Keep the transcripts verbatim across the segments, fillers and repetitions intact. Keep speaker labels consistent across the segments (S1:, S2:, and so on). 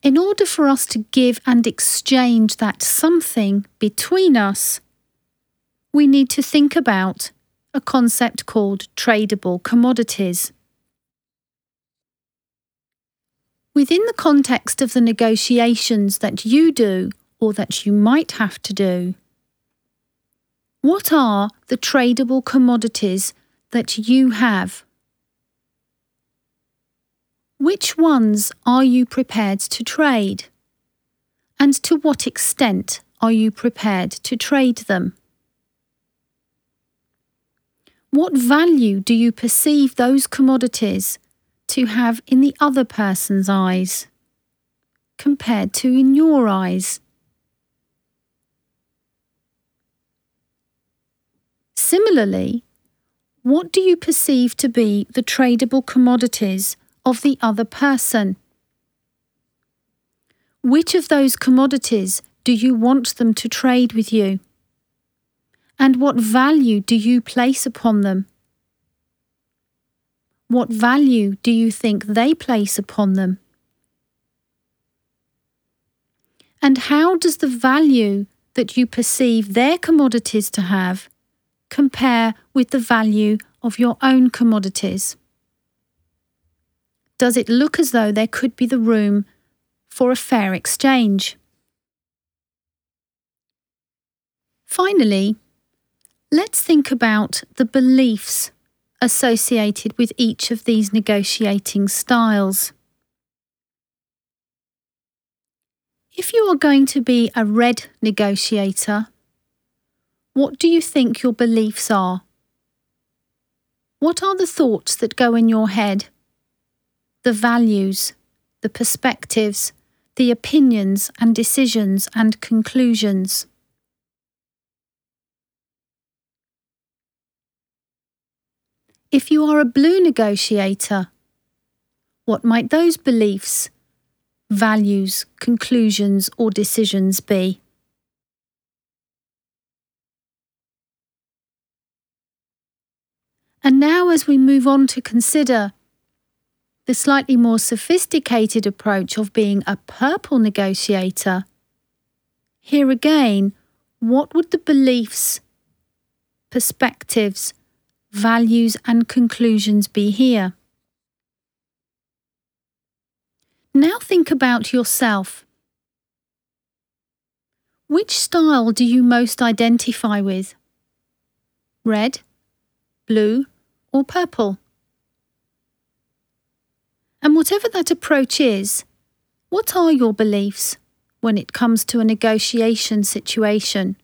S1: In order for us to give and exchange that something between us, we need to think about a concept called tradable commodities. Within the context of the negotiations that you do or that you might have to do, what are the tradable commodities that you have? Which ones are you prepared to trade? And to what extent are you prepared to trade them? What value do you perceive those commodities to have in the other person's eyes, compared to in your eyes? Similarly, what do you perceive to be the tradable commodities of the other person? Which of those commodities do you want them to trade with you? And what value do you place upon them? What value do you think they place upon them? And how does the value that you perceive their commodities to have compare with the value of your own commodities? Does it look as though there could be the room for a fair exchange? Finally, let's think about the beliefs associated with each of these negotiating styles. If you are going to be a red negotiator, what do you think your beliefs are? What are the thoughts that go in your head? The values, the perspectives, the opinions and decisions and conclusions. If you are a blue negotiator, what might those beliefs, values, conclusions or decisions be? And now as we move on to consider the slightly more sophisticated approach of being a purple negotiator, here again, what would the beliefs, perspectives, values and conclusions be here? Now think about yourself. Which style do you most identify with? Red, blue, or purple? And whatever that approach is, what are your beliefs when it comes to a negotiation situation?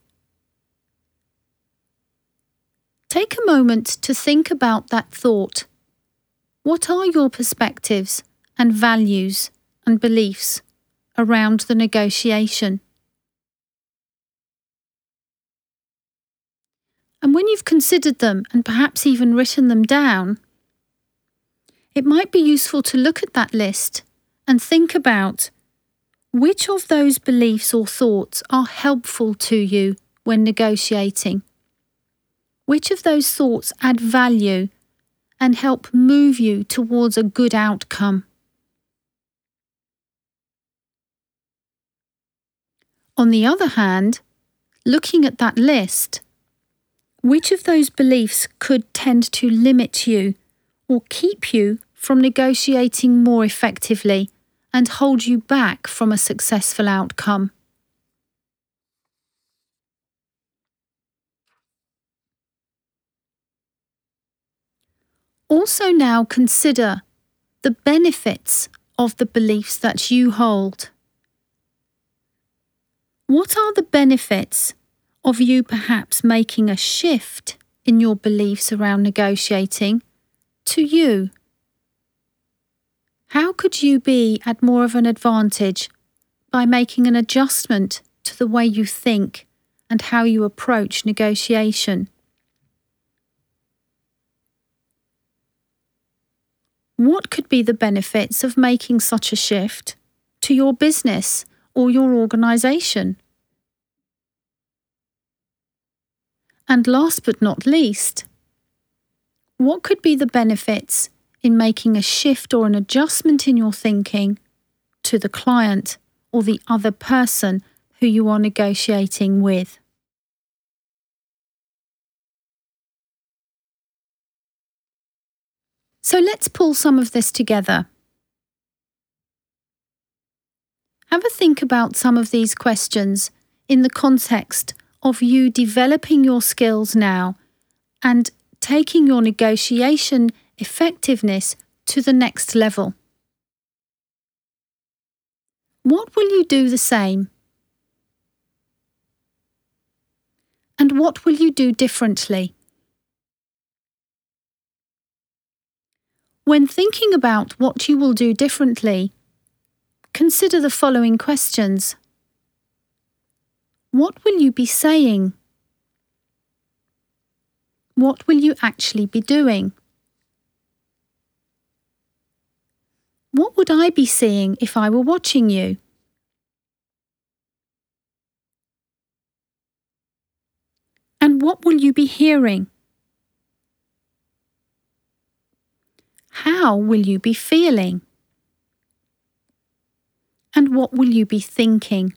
S1: Take a moment to think about that thought. What are your perspectives and values and beliefs around the negotiation? And when you've considered them and perhaps even written them down, it might be useful to look at that list and think about which of those beliefs or thoughts are helpful to you when negotiating. Which of those thoughts add value and help move you towards a good outcome? On the other hand, looking at that list, which of those beliefs could tend to limit you or keep you from negotiating more effectively and hold you back from a successful outcome? Also now consider the benefits of the beliefs that you hold. What are the benefits of you perhaps making a shift in your beliefs around negotiating to you? How could you be at more of an advantage by making an adjustment to the way you think and how you approach negotiation? What could be the benefits of making such a shift to your business or your organisation? And last but not least, what could be the benefits in making a shift or an adjustment in your thinking to the client or the other person who you are negotiating with. So let's pull some of this together. Have a think about some of these questions in the context of you developing your skills now and taking your negotiation effectiveness to the next level. What will you do the same? And what will you do differently? When thinking about what you will do differently, consider the following questions. What will you be saying? What will you actually be doing? What would I be seeing if I were watching you? And what will you be hearing? How will you be feeling? And what will you be thinking?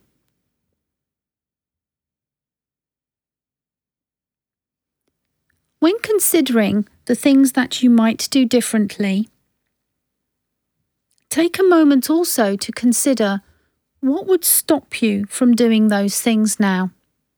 S1: When considering the things that you might do differently, take a moment also to consider what would stop you from doing those things now.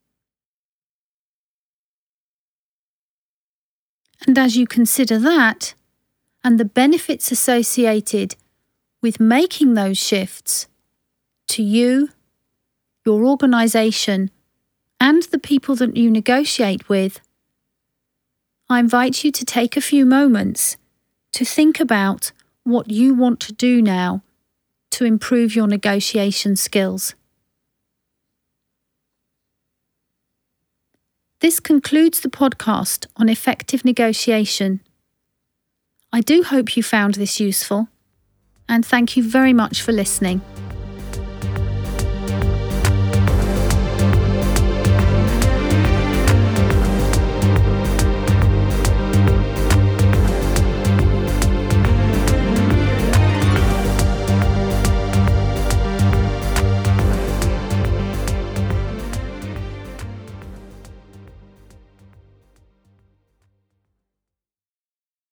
S1: And as you consider that, and the benefits associated with making those shifts to you, your organisation, and the people that you negotiate with, I invite you to take a few moments to think about what you want to do now to improve your negotiation skills. This concludes the podcast on effective negotiation. I do hope you found this useful, and thank you very much for listening.